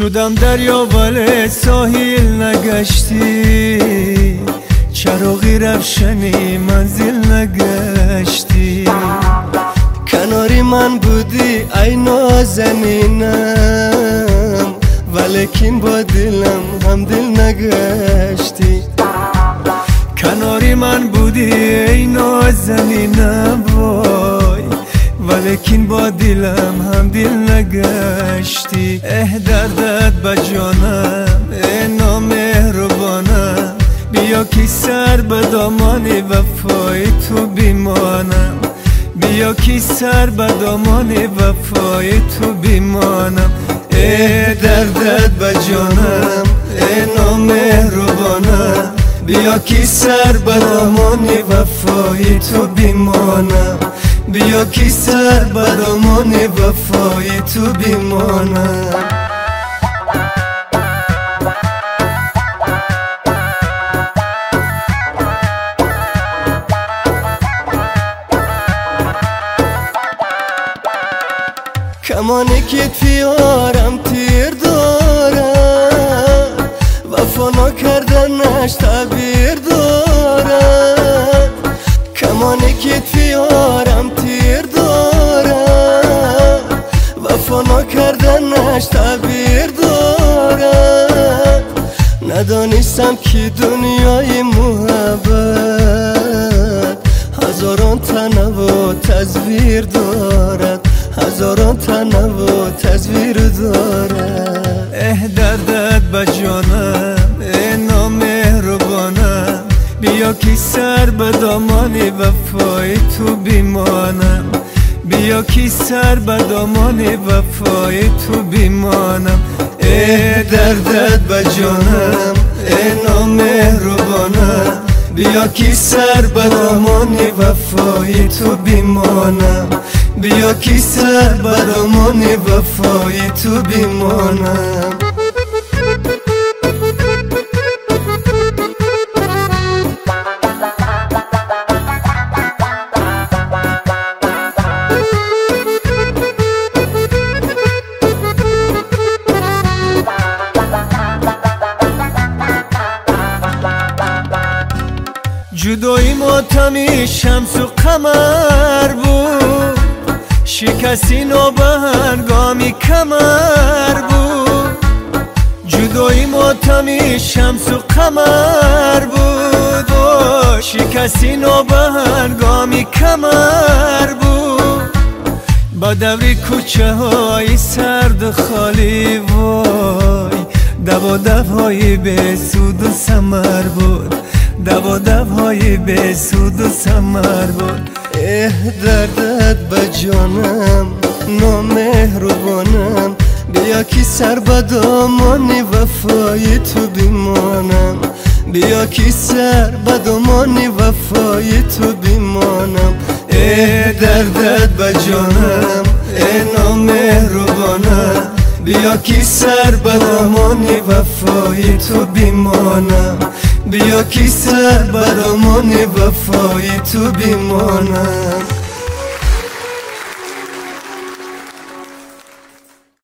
شدم دریا ولی ساحل نگشتی، چراغی رفشنی منزل نگشتی. کناری من بودی ای نازنینم، ولیکن با دلم هم دل نگشتی. کناری من بودی ای نازنینم وای، ولیکن با دلم هم دل نگشتی. دردت به جانم ای نامهربانم، بیا که سر به دامان وفای تو بیمانم. بیا که سر به دامان وفای تو بیمانم. دردت به جانم ای نامهربانم، بیا که سر به دامان وفای تو بیمانم. بیا که سر به دامان وفای تو بیمانم. کمانی که تیارم تیر دارد، وفا نکردنش تعبیر دارد. کمانی که تیارم تیر دارد، وفا نکردنش تعبیر دارد. ندانستم که دنیای محبت هزاران تنوع و تصویر دارد، هزاران تنوع و تصویر دارد. دردت به جانم ای نامهربانم، بیا که سر به دامان وفای تو بیمانم. بیا که سر به دامان وفای تو بیمانم. دردت به جانم ای نامهربانم، بیا که سر به دامان وفای تو بیمانم. بیا که سر به دامان وفای تو بیمانم. جدایی ماتمی شمس و قمر بود، شکستی نوبه هنگامی کمر بود. جدایی ماتمی شمس و قمر بود، شکستی نوبه هنگامی کمر بود. با دوری کوچه های سرد خالی وای، دب و دب‌های به سود و ثمر بود. دب و دب‌های به سود و ثمر بود. دردت به جانم نامهربانم، بیا که سر به دامان وفای تو بیمانم. بیا که سر به دامان وفای تو بیمانم. دردت به جانم ای نامهربانم، بیا که سر به دامان وفای تو بیمانم. بیا که سر به دامان وفای تو بیمانم.